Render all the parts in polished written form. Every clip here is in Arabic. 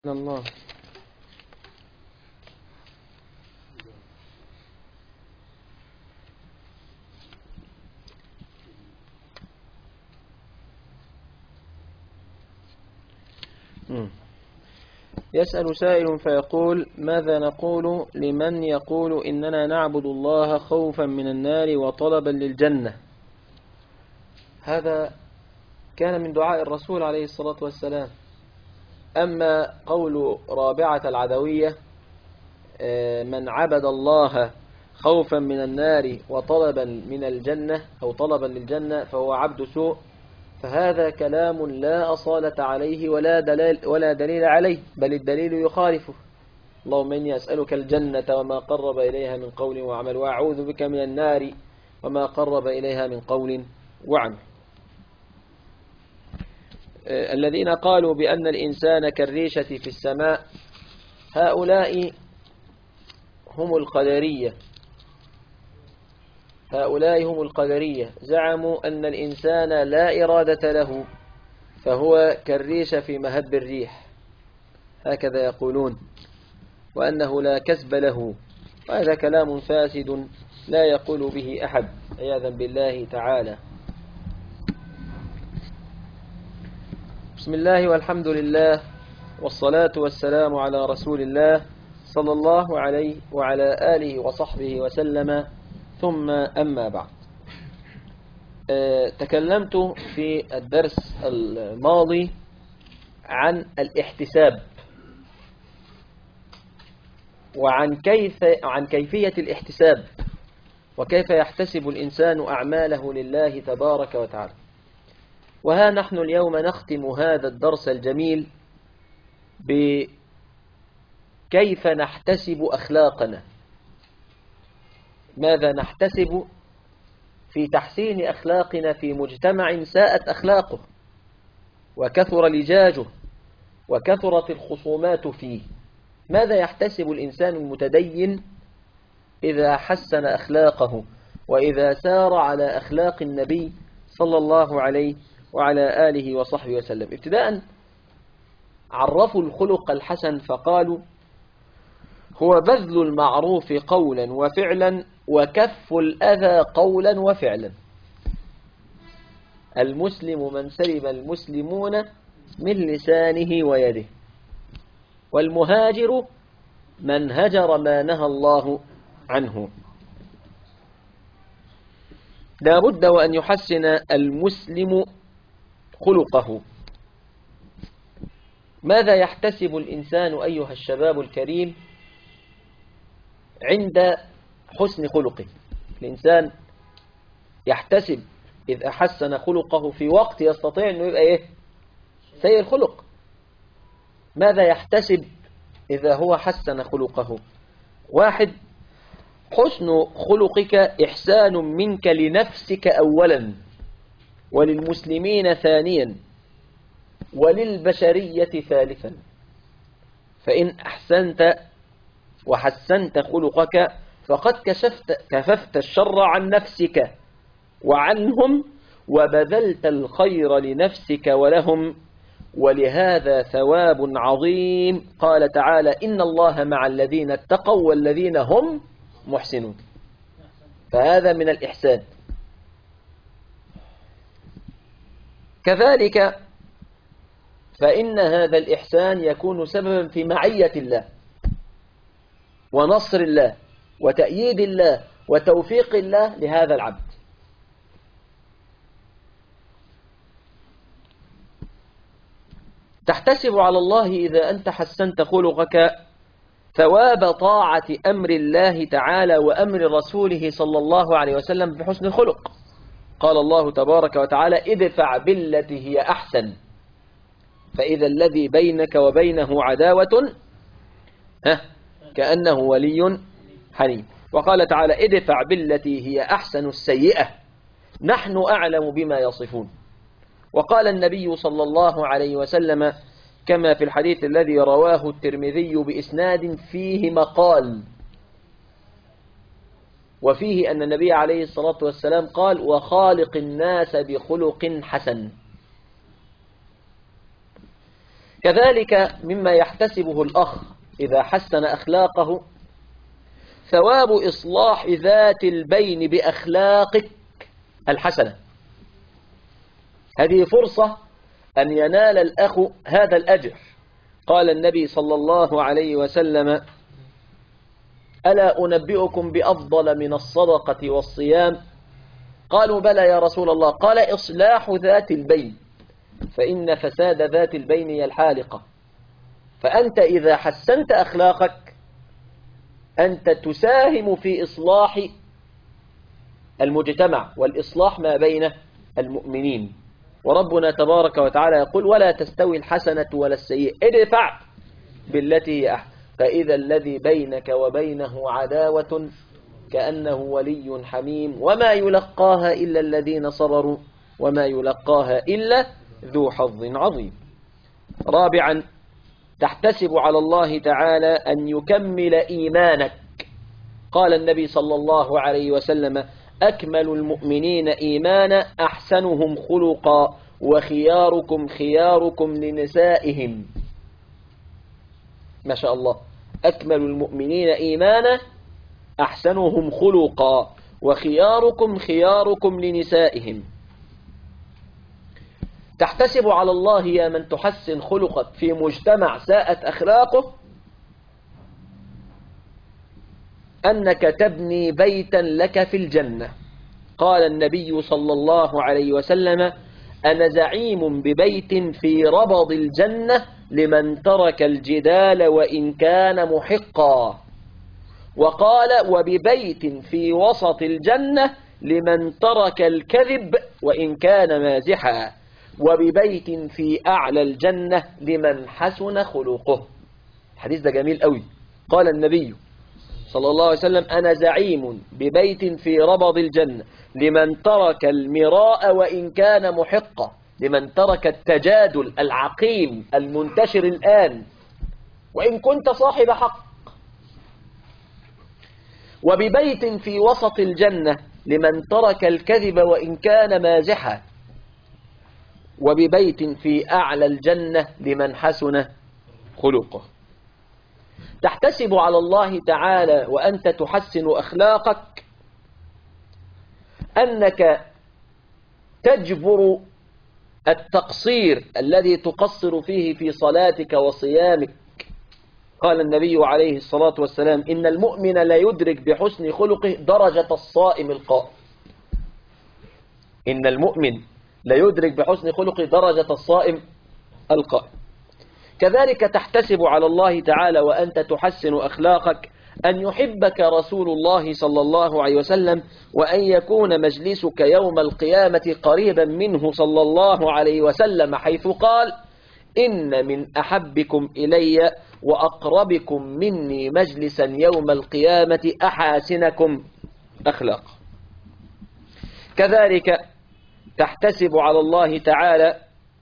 الله. يسأل سائل فيقول: ماذا نقول لمن يقول إننا نعبد الله خوفا من النار وطلبا للجنة؟ هذا كان من دعاء الرسول عليه الصلاة والسلام. أما قول رابعة العدوية: من عبد الله خوفا من النار وطلبا من الجنة أو طلبا للجنة فهو عبد سوء، فهذا كلام لا أصالة عليه ولا دليل عليه، بل الدليل يخالفه. اللهم إني أسألك الجنة وما قرب إليها من قول وعمل، وأعوذ بك من النار وما قرب إليها من قول وعمل. الذين قالوا بأن الإنسان كالريشة في السماء هؤلاء هم القدرية. زعموا أن الإنسان لا إرادة له، فهو كالريشة في مهب الريح، هكذا يقولون، وأنه لا كسب له. وهذا كلام فاسد لا يقول به أحد عياذا بالله تعالى. بسم الله والحمد لله والصلاة والسلام على رسول الله صلى الله عليه وعلى آله وصحبه وسلم، ثم أما بعد. تكلمت في الدرس الماضي عن الاحتساب وعن كيفية الاحتساب، وكيف يحتسب الإنسان أعماله لله تبارك وتعالى. وها نحن اليوم نختم هذا الدرس الجميل بكيف نحتسب أخلاقنا. ماذا نحتسب في تحسين أخلاقنا في مجتمع ساءت أخلاقه وكثر لجاجه وكثرت الخصومات فيه؟ ماذا يحتسب الإنسان المتدين إذا حسن أخلاقه وإذا سار على أخلاق النبي صلى الله عليه وعلى آله وصحبه وسلم؟ ابتداء عرفوا الخلق الحسن فقالوا: هو بذل المعروف قولا وفعلا وكف الأذى قولا وفعلا. المسلم من سلم المسلمون من لسانه ويده، والمهاجر من هجر ما نهى الله عنه. لا بد وأن يحسن المسلم خلقه. ماذا يحتسب الإنسان أيها الشباب الكريم عند حسن خلقه؟ الإنسان يحتسب إذا حسن خلقه في وقت يستطيع أنه يبقى سيء الخلق. ماذا يحتسب إذا هو حسن خلقه؟ واحد: حسن خلقك إحسان منك لنفسك أولا، وللمسلمين ثانيا، وللبشرية ثالثا. فإن أحسنت وحسنت خلقك فقد كففت الشر عن نفسك وعنهم، وبذلت الخير لنفسك ولهم، ولهذا ثواب عظيم. قال تعالى: إن الله مع الذين اتقوا والذين هم محسنون. فهذا من الإحسان. كذلك فإن هذا الإحسان يكون سببا في معية الله ونصر الله وتأييد الله وتوفيق الله لهذا العبد. تحتسب على الله إذا أنت حسنت خلقك ثواب طاعة أمر الله تعالى وأمر رسوله صلى الله عليه وسلم بحسن الخلق. قال الله تبارك وتعالى: ادفع بالتي هي أحسن فإذا الذي بينك وبينه عداوة كأنه ولي حميم. وقال تعالى: ادفع بالتي هي أحسن السيئة نحن أعلم بما يصفون. وقال النبي صلى الله عليه وسلم كما في الحديث الذي رواه الترمذي بإسناد فيه مقال، وفيه أن النبي عليه الصلاة والسلام قال: وخالق الناس بخلق حسن. كذلك مما يحتسبه الأخ إذا حسن أخلاقه ثواب إصلاح ذات البين بأخلاقك الحسنة. هذه فرصة أن ينال الأخ هذا الأجر. قال النبي صلى الله عليه وسلم: ألا أنبئكم بأفضل من الصدقة والصيام؟ قالوا: بلى يا رسول الله. قال: إصلاح ذات البين، فإن فساد ذات البين هي الحالقة. فأنت إذا حسنت أخلاقك أنت تساهم في إصلاح المجتمع والإصلاح ما بين المؤمنين. وربنا تبارك وتعالى يقول: ولا تستوي الحسنة ولا السيئة ادفع بالتي هي أحسن فإذا الذي بينك وبينه عداوة كأنه ولي حميم وما يلقاها إلا الذين صبروا وما يلقاها إلا ذو حظ عظيم. رابعا، تحتسب على الله تعالى أن يكمل إيمانك. قال النبي صلى الله عليه وسلم: أكمل المؤمنين إيمانا أحسنهم خلقا وخياركم خياركم لنسائهم. ما شاء الله، أكمل المؤمنين إيمانا أحسنهم خلقا وخياركم خياركم لنسائهم. تحتسب على الله يا من تحسن خلقك في مجتمع ساءت أخلاقه أنك تبني بيتا لك في الجنة. قال النبي صلى الله عليه وسلم: أنا زعيم ببيت في ربض الجنة لمن ترك الجدال وإن كان محقا. وقال: وببيت في وسط الجنة لمن ترك الكذب وإن كان مازحا. وببيت في أعلى الجنة لمن حسن خلقه. الحديث ده جميل قوي. قال النبي صلى الله عليه وسلم: أنا زعيم ببيت في ربض الجنة لمن ترك المراء وإن كان محقا، لمن ترك التجادل العقيم المنتشر الآن وإن كنت صاحب حق. وببيت في وسط الجنة لمن ترك الكذب وإن كان مازحا. وببيت في أعلى الجنة لمن حسن خلقه. تحتسب على الله تعالى وأنت تحسن أخلاقك أنك تجبر التقصير الذي تقصر فيه في صلاتك وصيامك. قال النبي عليه الصلاة والسلام: إن المؤمن لا يدرك بحسن خلقه درجة الصائم القائم. إن المؤمن لا يدرك بحسن خلقه درجة الصائم القائم. كذلك تحتسب على الله تعالى وأنت تحسن أخلاقك أن يحبك رسول الله صلى الله عليه وسلم وأن يكون مجلسك يوم القيامة قريبا منه صلى الله عليه وسلم، حيث قال: إن من أحبكم إلي وأقربكم مني مجلسا يوم القيامة أحاسنكم أخلاق. كذلك تحتسب على الله تعالى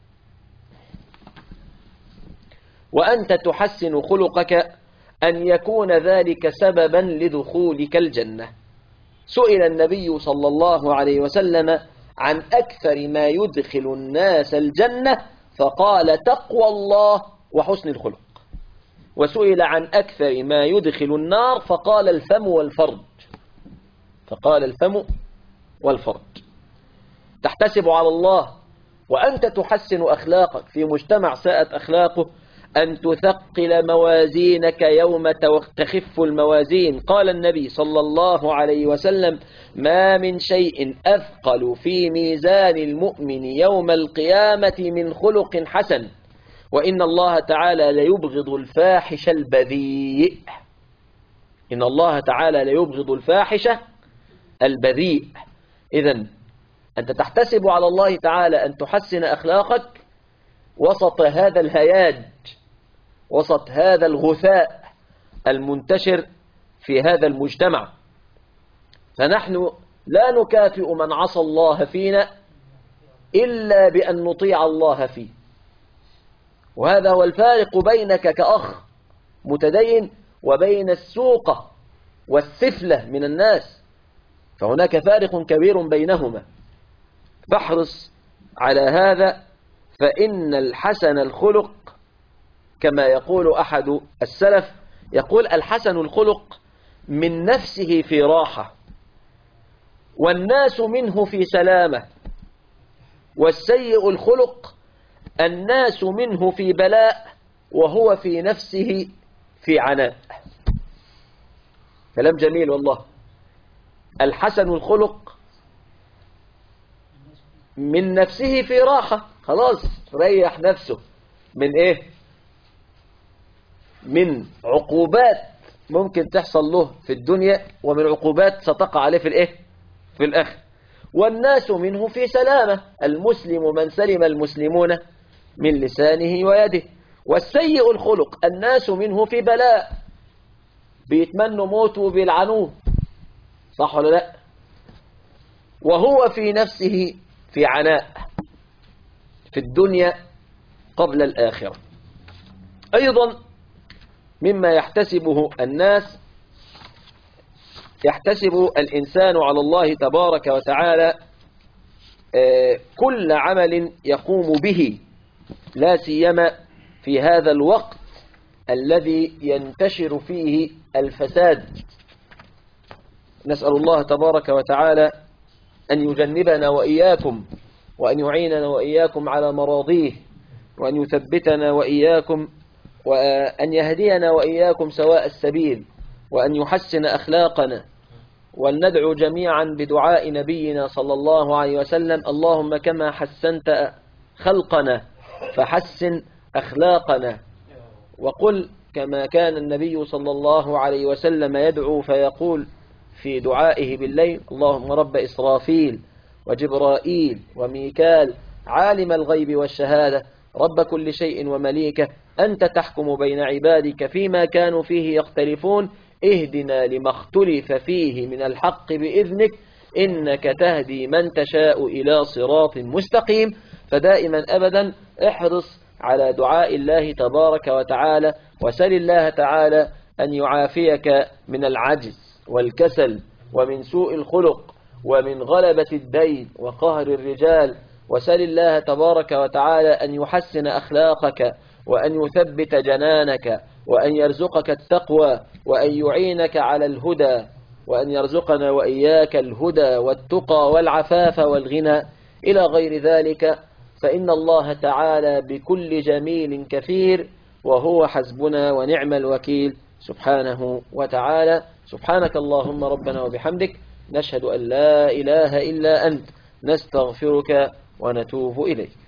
وأنت تحسن خلقك أن يكون ذلك سببا لدخولك الجنة. سئل النبي صلى الله عليه وسلم عن أكثر ما يدخل الناس الجنة فقال: تقوى الله وحسن الخلق. وسئل عن أكثر ما يدخل النار فقال: الفم والفرج. فقال: الفم والفرج. تحتسب على الله وأنت تحسن أخلاقك في مجتمع ساءت أخلاقه أن تثقل موازينك يوم تخف الموازين. قال النبي صلى الله عليه وسلم: ما من شيء أثقل في ميزان المؤمن يوم القيامة من خلق حسن، وإن الله تعالى ليبغض الفاحش البذيء. إن الله تعالى ليبغض الفاحش البذيء. إذن أنت تحتسب على الله تعالى أن تحسن أخلاقك وسط هذا الهياج، وسط هذا الغثاء المنتشر في هذا المجتمع. فنحن لا نكافئ من عصى الله فينا إلا بأن نطيع الله فيه. وهذا هو الفارق بينك كأخ متدين وبين السوقة والسفلة من الناس، فهناك فارق كبير بينهما. فاحرص على هذا، فإن الحسن الخلق كما يقول أحد السلف، يقول الحسن الخلق من نفسه في راحة والناس منه في سلامة، والسيء الخلق الناس منه في بلاء وهو في نفسه في عناء. كلام جميل والله. الحسن الخلق من نفسه في راحة، خلاص ريح نفسه من ايه؟ من عقوبات ممكن تحصل له في الدنيا، ومن عقوبات ستقع عليه في الايه؟ في الاخر. والناس منه في سلامة، المسلم من سلم المسلمون من لسانه ويده. والسيء الخلق الناس منه في بلاء، بيتمنوا موته وبيلعنوه، صح ولا لا؟ وهو في نفسه في عناء في الدنيا قبل الآخرة. أيضا مما يحتسبه الناس، يحتسب الإنسان على الله تبارك وتعالى كل عمل يقوم به، لا سيما في هذا الوقت الذي ينتشر فيه الفساد. نسأل الله تبارك وتعالى أن يجنبنا وإياكم، وأن يعيننا وإياكم على مراضيه، وأن يثبتنا وإياكم، وأن يهدينا وإياكم سواء السبيل، وأن يحسن أخلاقنا. ولندعو جميعا بدعاء نبينا صلى الله عليه وسلم: اللهم كما حسنت خلقنا فحسن أخلاقنا. وقل كما كان النبي صلى الله عليه وسلم يدعو فيقول في دعائه بالليل: اللهم رب إسرافيل وجبرائيل وميكال عالم الغيب والشهادة رب كل شيء ومليكه، أنت تحكم بين عبادك فيما كانوا فيه يختلفون، اهدنا لما اختلف فيه من الحق بإذنك، إنك تهدي من تشاء إلى صراط مستقيم. فدائما أبدا احرص على دعاء الله تبارك وتعالى، وسل الله تعالى أن يعافيك من العجز والكسل ومن سوء الخلق ومن غلبة الدين وقهر الرجال. وسل الله تبارك وتعالى أن يحسن أخلاقك، وأن يثبت جنانك، وأن يرزقك التقوى، وأن يعينك على الهدى، وأن يرزقنا وإياك الهدى والتقى والعفاف والغنى إلى غير ذلك. فإن الله تعالى بكل جميل كثير، وهو حسبنا ونعم الوكيل سبحانه وتعالى. سبحانك اللهم ربنا وبحمدك، نشهد أن لا إله إلا أنت، نستغفرك ونتوب إليك.